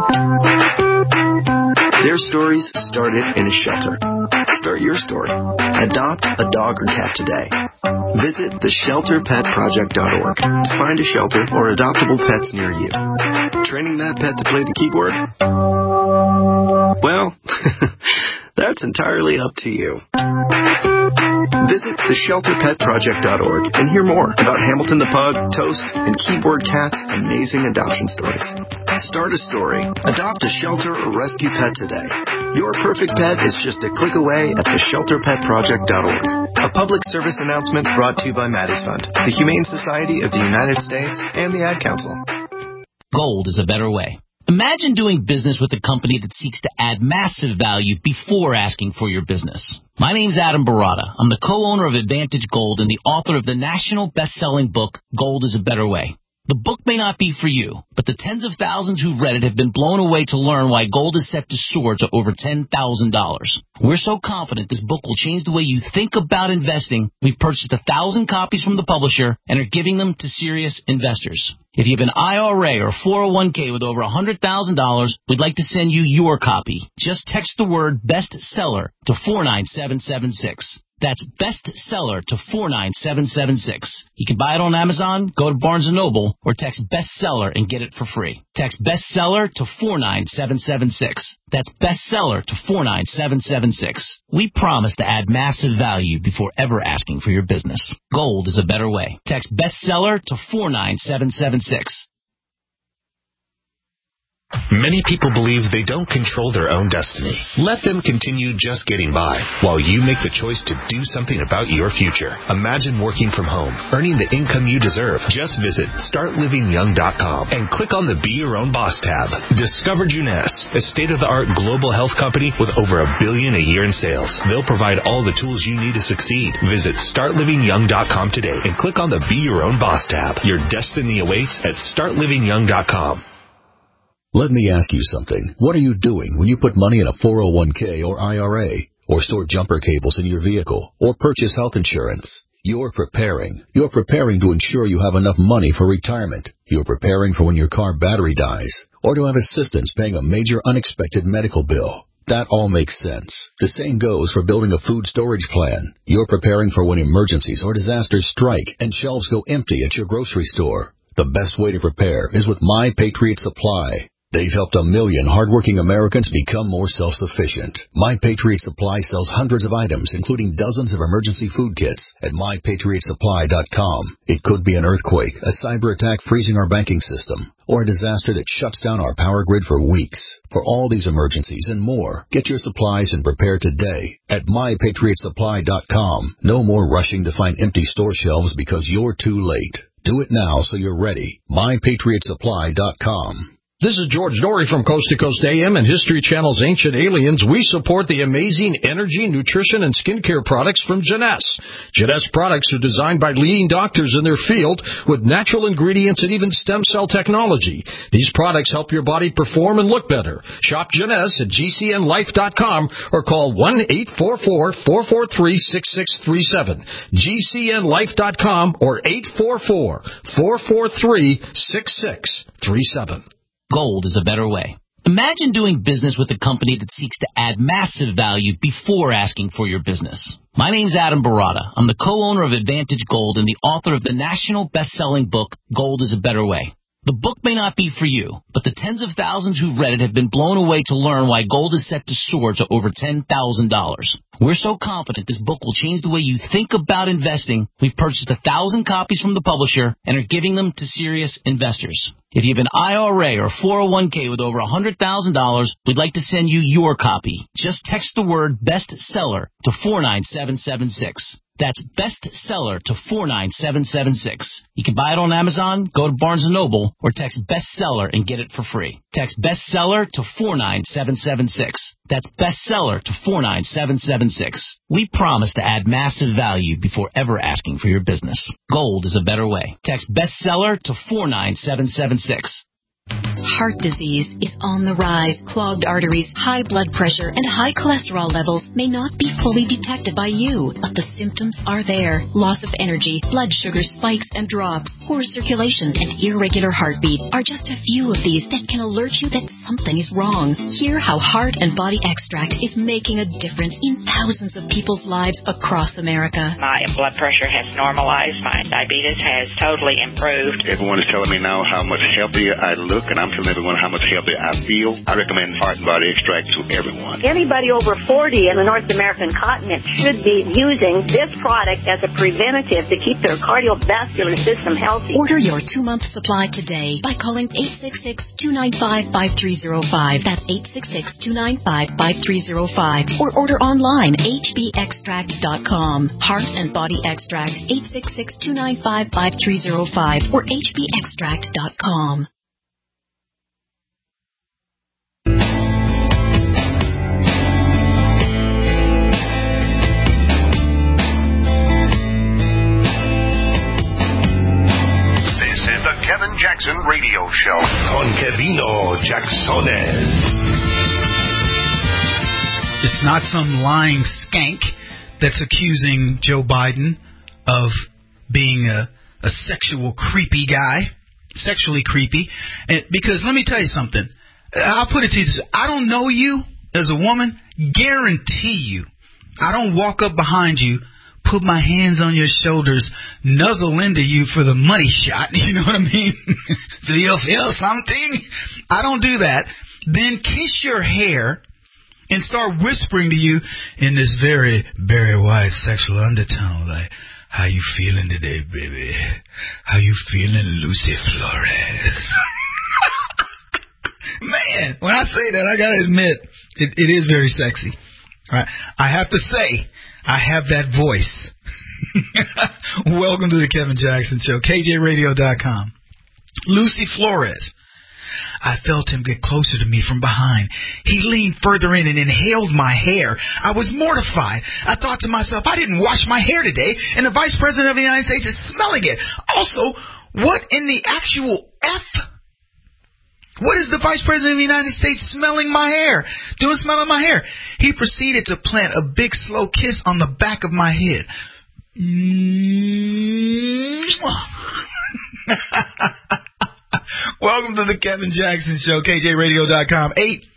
[SPEAKER 21] Their stories started in a shelter. Start your story. Adopt a dog or cat today. Visit theshelterpetproject.org to find a shelter or adoptable pets near you. Training that pet to play the keyboard? Well, that's entirely up to you. Visit theshelterpetproject.org and hear more about Hamilton the Pug, Toast, and Keyboard Cat's amazing adoption stories. Start a story. Adopt a shelter or rescue pet today. Your perfect pet is just a click away at theshelterpetproject.org. A public service announcement brought to you by Maddie's Fund, the Humane Society of the United States, and the Ad Council.
[SPEAKER 22] Gold is a better way. Imagine doing business with a company that seeks to add massive value before asking for your business. My name's Adam Barata. I'm the co-owner of Advantage Gold and the author of the national best-selling book, Gold is a Better Way. The book may not be for you, but the tens of thousands who've read it have been blown away to learn why gold is set to soar to over $10,000. We're so confident this book will change the way you think about investing, we've purchased 1,000 copies from the publisher and are giving them to serious investors. If you have an IRA or 401k with over $100,000, we'd like to send you your copy. Just text the word bestseller to 49776. That's bestseller to 49776. You can buy it on Amazon, go to Barnes & Noble, or text bestseller and get it for free. Text bestseller to 49776. That's bestseller to 49776. We promise to add massive value before ever asking for your business. Gold is a better way. Text bestseller to 49776.
[SPEAKER 3] Many people believe they don't control their own destiny. Let them continue just getting by while you make the choice to do something about your future. Imagine working from home, earning the income you deserve. Just visit startlivingyoung.com and click on the Be Your Own Boss tab. Discover Jeunesse, a state-of-the-art global health company with over $1 billion a year in sales. They'll provide all the tools you need to succeed. Visit startlivingyoung.com today and click on the Be Your Own Boss tab. Your destiny awaits at startlivingyoung.com.
[SPEAKER 11] Let me ask you something. What are you doing when you put money in a 401k or IRA, or store jumper cables in your vehicle, or purchase health insurance? You're preparing. You're preparing to ensure you have enough money for retirement. You're preparing for when your car battery dies, or to have assistance paying a major unexpected medical bill. That all makes sense. The same goes for building a food storage plan. You're preparing for when emergencies or disasters strike and shelves go empty at your grocery store. The best way to prepare is with My Patriot Supply. They've helped 1 million hardworking Americans become more self-sufficient. My Patriot Supply sells hundreds of items, including dozens of emergency food kits at MyPatriotSupply.com. It could be an earthquake, a cyber attack freezing our banking system, or a disaster that shuts down our power grid for weeks. For all these emergencies and more, get your supplies and prepare today at MyPatriotSupply.com. No more rushing to find empty store shelves because you're too late. Do it now so you're ready. MyPatriotSupply.com.
[SPEAKER 6] This is George Norrie from Coast to Coast AM and History Channel's Ancient Aliens. We support the amazing energy, nutrition, and skincare products from Jeunesse. Jeunesse products are designed by leading doctors in their field with natural ingredients and even stem cell technology. These products help your body perform and look better. Shop Jeunesse at GCNLife.com or call 1-844-443-6637. GCNLife.com or 844-443-6637.
[SPEAKER 22] Gold is a better way. Imagine doing business with a company that seeks to add massive value before asking for your business. My name's Adam Barada. I'm the co-owner of Advantage Gold and the author of the national best-selling book, Gold is a Better Way. The book may not be for you, but the tens of thousands who've read it have been blown away to learn why gold is set to soar to over $10,000. We're so confident this book will change the way you think about investing, we've purchased 1,000 copies from the publisher and are giving them to serious investors. If you have an IRA or 401k with over $100,000, we'd like to send you your copy. Just text the word bestseller to 49776. That's bestseller to 49776. You can buy it on Amazon, go to Barnes & Noble, or text bestseller and get it for free. Text bestseller to 49776. That's bestseller to 49776. We promise to add massive value before ever asking for your business. Gold is a better way. Text bestseller to 49776.
[SPEAKER 10] Heart disease is on the rise. Clogged arteries, high blood pressure, and high cholesterol levels may not be fully detected by you, but the symptoms are there. Loss of energy, blood sugar spikes and drops, poor circulation, and irregular heartbeat are just a few of these that can alert you that something is wrong. Hear how Heart and Body Extract is making a difference in thousands of people's lives across America.
[SPEAKER 23] My blood pressure has normalized. My diabetes has totally improved.
[SPEAKER 24] Everyone is telling me now how much healthier I look, and I'm telling everyone how much healthier I feel. I recommend Heart and Body Extract to everyone.
[SPEAKER 25] Anybody over 40 in the North American continent should be using this product as a preventative to keep their cardiovascular system healthy.
[SPEAKER 10] Order your 2-month supply today by calling 866-295-5305. That's 866-295-5305. Or order online, hbextract.com. Heart and Body Extract, 866-295-5305 or hbextract.com.
[SPEAKER 2] Kevin Jackson Radio Show.
[SPEAKER 1] Con Kevino Jacksones.
[SPEAKER 4] It's not some lying skank that's accusing Joe Biden of being a sexual creepy guy, sexually creepy. Because let me tell you something. I'll put it to you this way. I don't know you as a woman. Guarantee you, I don't walk up behind you, put my hands on your shoulders, nuzzle into you for the money shot. You know what I mean? So you'll feel something. I don't do that. Then kiss your hair and start whispering to you in this very, very wide sexual undertone, like, how you feeling today, baby? How you feeling, Lucy Flores? Man, man, when I say that, I got to admit, it is very sexy. I have to say, I have that voice. Welcome to the Kevin Jackson Show, KJRadio.com. Lucy Flores. I felt him get closer to me from behind. He leaned further in and inhaled my hair. I was mortified. I thought to myself, I didn't wash my hair today, and the Vice President of the United States is smelling it. Also, what in the actual F? What is the Vice President of the United States smelling my hair? Smelling my hair. He proceeded to plant a big, slow kiss on the back of my head. Welcome to the Kevin Jackson Show, KJRadio.com,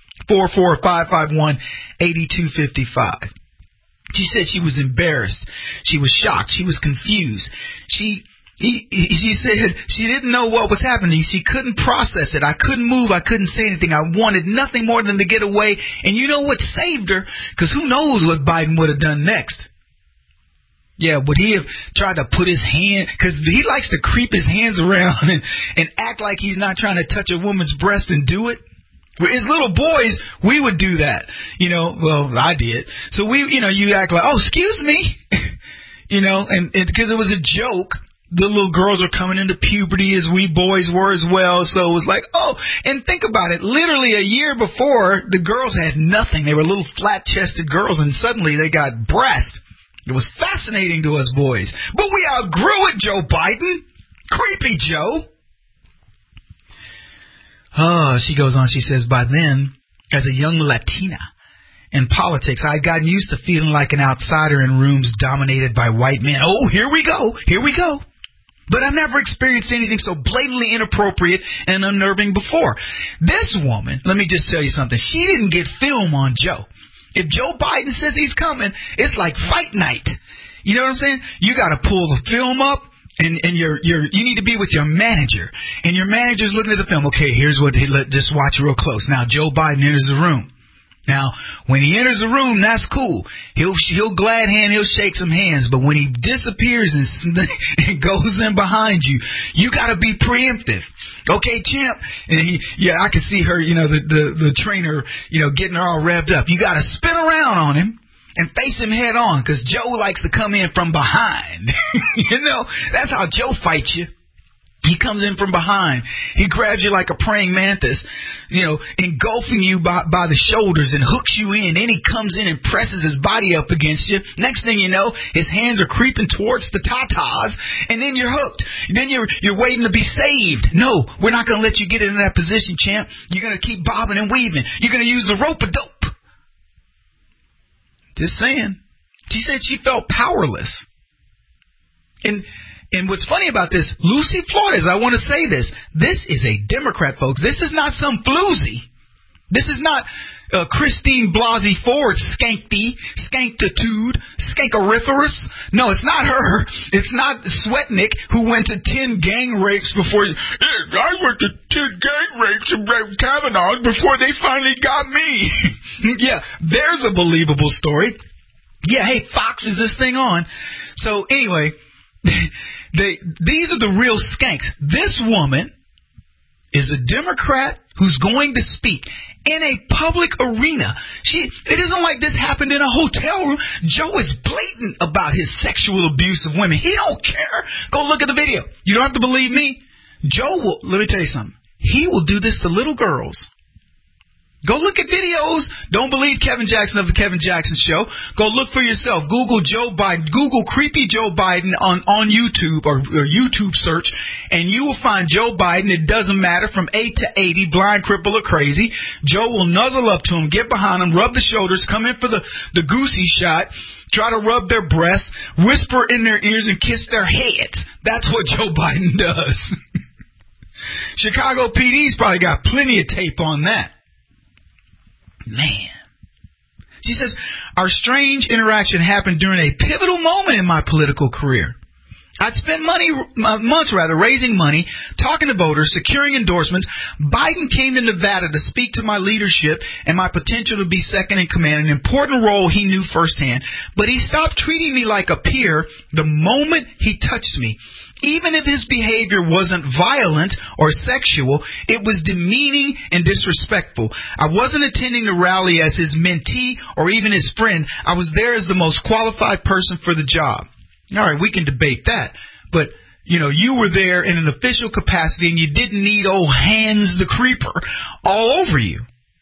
[SPEAKER 4] 844-551-8255. She said she was embarrassed. She was shocked. She was confused. She said she didn't know what was happening. She couldn't process it. I couldn't move. I couldn't say anything. I wanted nothing more than to get away. And you know what saved her? Because who knows what Biden would have done next? Yeah, would he have tried to put his hand, because he likes to creep his hands around and act like he's not trying to touch a woman's breast and do it? As little boys, we would do that. Well, I did. So you act like, oh, excuse me. And because it was a joke. The little girls are coming into puberty as we boys were as well. So it was like, oh, and think about it. Literally a year before, the girls had nothing. They were little flat-chested girls, and suddenly they got breasts. It was fascinating to us boys. But we outgrew it, Joe Biden. Creepy Joe. She goes on, she says, by then, as a young Latina in politics, I had gotten used to feeling like an outsider in rooms dominated by white men. Oh, here we go. But I've never experienced anything so blatantly inappropriate and unnerving before. This woman, let me just tell you something. She didn't get film on Joe. If Joe Biden says he's coming, it's like fight night. You know what I'm saying? You got to pull the film up, and you need to be with your manager, and your manager's looking at the film. Okay, here's what just watch real close. Now Joe Biden enters the room. Now, when he enters the room, that's cool. He'll glad hand, he'll shake some hands. But when he disappears and goes in behind you, you got to be preemptive. Okay, champ? And I can see her, the trainer, getting her all revved up. You got to spin around on him and face him head on, because Joe likes to come in from behind. That's how Joe fights you. He comes in from behind. He grabs you like a praying mantis, engulfing you by the shoulders and hooks you in. Then he comes in and presses his body up against you. Next thing you know, his hands are creeping towards the tatas, and then you're hooked. Then you're waiting to be saved. No, we're not going to let you get into that position, champ. You're going to keep bobbing and weaving. You're going to use the rope-a-dope. Just saying. She said she felt powerless. And what's funny about this, Lucy Flores, I want to say this. This is a Democrat, folks. This is not some floozy. This is not Christine Blasey Ford skankitude, skankeriferous. No, it's not her. It's not Sweatnick, who went to 10 gang rapes before. I went to 10 gang rapes and Kavanaugh before they finally got me. Yeah, there's a believable story. Yeah, hey, Fox, is this thing on? So anyway, these are the real skanks. This woman is a Democrat who's going to speak in a public arena. It isn't like this happened in a hotel room. Joe is blatant about his sexual abuse of women. He don't care. Go look at the video. You don't have to believe me. Joe will, let me tell you something. He will do this to little girls. Go look at videos. Don't believe Kevin Jackson of the Kevin Jackson Show. Go look for yourself. Google Joe Biden. Google creepy Joe Biden on YouTube or YouTube search, and you will find Joe Biden. It doesn't matter, from 8 to 80, blind, cripple, or crazy. Joe will nuzzle up to him, get behind him, rub the shoulders, come in for the goosey shot, try to rub their breasts, whisper in their ears, and kiss their heads. That's what Joe Biden does. Chicago PD's probably got plenty of tape on that. Man. She says, our strange interaction happened during a pivotal moment in my political career. I'd spent months raising money, talking to voters, securing endorsements. Biden came to Nevada to speak to my leadership and my potential to be second in command, an important role he knew firsthand. But he stopped treating me like a peer the moment he touched me. Even if his behavior wasn't violent or sexual, it was demeaning and disrespectful. I wasn't attending the rally as his mentee or even his friend. I was there as the most qualified person for the job. All right, we can debate that. But, you were there in an official capacity and you didn't need old Hans the Creeper all over you.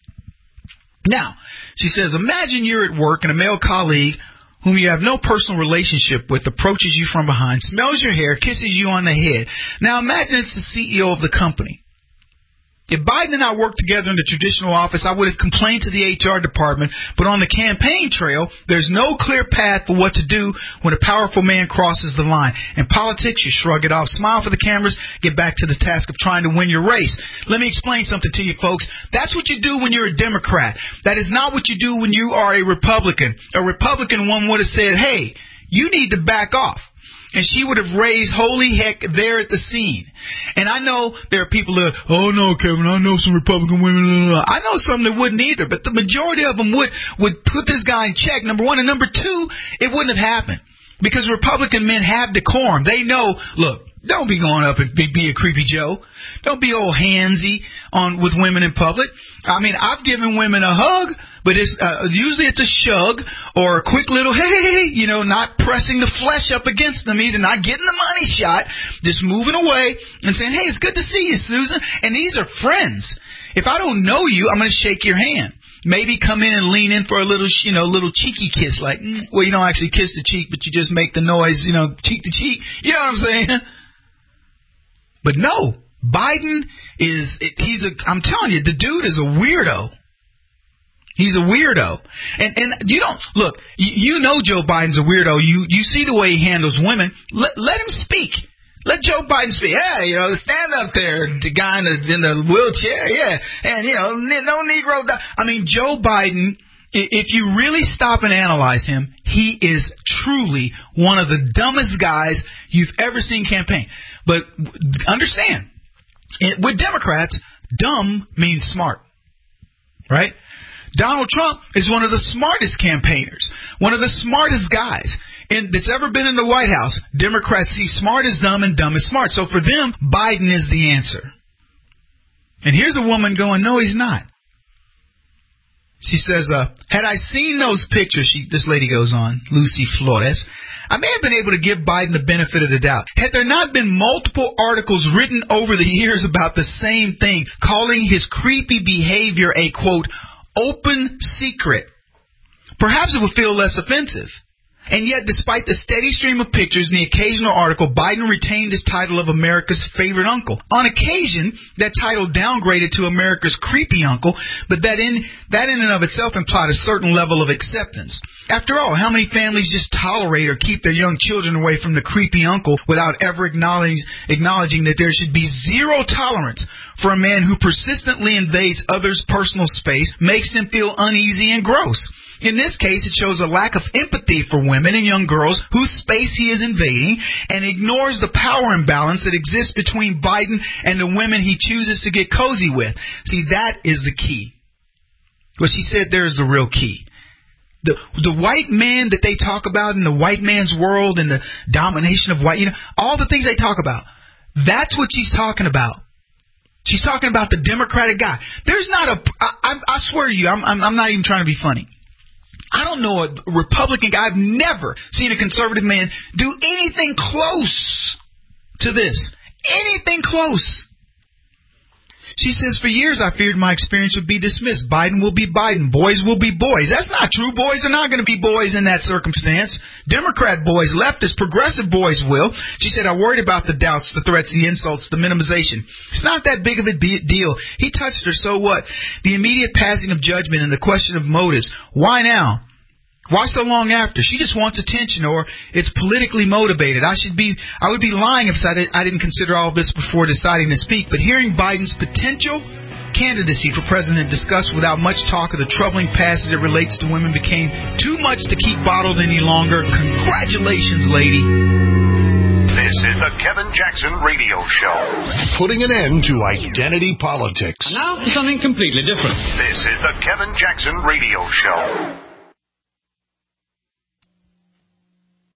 [SPEAKER 4] Now, she says, imagine you're at work and a male colleague whom you have no personal relationship with approaches you from behind, smells your hair, kisses you on the head. Now, imagine it's the CEO of the company. If Biden and I worked together in the traditional office, I would have complained to the HR department, but on the campaign trail, there's no clear path for what to do when a powerful man crosses the line. In politics, you shrug it off, smile for the cameras, get back to the task of trying to win your race. Let me explain something to you, folks. That's what you do when you're a Democrat. That is not what you do when you are a Republican. A Republican one would have said, hey, you need to back off. And she would have raised holy heck there at the scene. And I know there are people that, oh no, Kevin, I know some Republican women. I know some that wouldn't either, but the majority of them would put this guy in check, number one. And number two, it wouldn't have happened. Because Republican men have decorum. They know, look, don't be going up and be a creepy Joe. Don't be old handsy with women in public. I mean, I've given women a hug, but it's usually it's a shug or a quick little hey, not pressing the flesh up against them either, not getting the money shot, just moving away and saying, hey, it's good to see you, Susan. And these are friends. If I don't know you, I'm going to shake your hand. Maybe come in and lean in for a little, little cheeky kiss, like, well, you don't actually kiss the cheek, but you just make the noise, cheek to cheek. You know what I'm saying? But no, Biden I'm telling you, the dude is a weirdo. He's a weirdo. And you don't, look, you know Joe Biden's a weirdo. You see the way he handles women. Let him speak. Let Joe Biden speak. Yeah, stand up there, the guy in the wheelchair. Yeah. And, no Negro. I mean, Joe Biden, if you really stop and analyze him, he is truly one of the dumbest guys you've ever seen campaign. But understand, with Democrats, dumb means smart, right? Donald Trump is one of the smartest campaigners, one of the smartest guys that's ever been in the White House. Democrats see smart as dumb and dumb as smart. So for them, Biden is the answer. And here's a woman going, no, he's not. She says, had I seen those pictures, this lady goes on, Lucy Flores, I may have been able to give Biden the benefit of the doubt. Had there not been multiple articles written over the years about the same thing, calling his creepy behavior a, quote, open secret, perhaps it would feel less offensive. And yet, despite the steady stream of pictures and the occasional article, Biden retained his title of America's favorite uncle. On occasion, that title downgraded to America's creepy uncle, but that in and of itself implied a certain level of acceptance. After all, how many families just tolerate or keep their young children away from the creepy uncle without ever acknowledging that there should be zero tolerance for a man who persistently invades others' personal space, makes them feel uneasy and gross? In this case, it shows a lack of empathy for women and young girls whose space he is invading and ignores the power imbalance that exists between Biden and the women he chooses to get cozy with. See, that is the key. What she said there is the real key. The white man that they talk about in the white man's world and the domination of white, all the things they talk about, that's what she's talking about. She's talking about the Democratic guy. There's not I swear to you, I'm not even trying to be funny. I don't know a Republican guy. I've never seen a conservative man do anything close to this. Anything close. She says, for years I feared my experience would be dismissed. Biden will be Biden. Boys will be boys. That's not true. Boys are not going to be boys in that circumstance. Democrat boys, leftist, progressive boys will. She said, I worried about the doubts, the threats, the insults, the minimization. It's not that big of a deal. He touched her, so what? The immediate passing of judgment and the question of motives. Why now? Why so long after? She just wants attention, or it's politically motivated. I would be lying if I didn't consider all this before deciding to speak. But hearing Biden's potential candidacy for president discussed without much talk of the troubling past as it relates to women became too much to keep bottled any longer. Congratulations, lady.
[SPEAKER 2] This is the Kevin Jackson Radio Show.
[SPEAKER 1] Putting an end to identity politics.
[SPEAKER 5] Now, something completely different.
[SPEAKER 2] This is the Kevin Jackson Radio Show.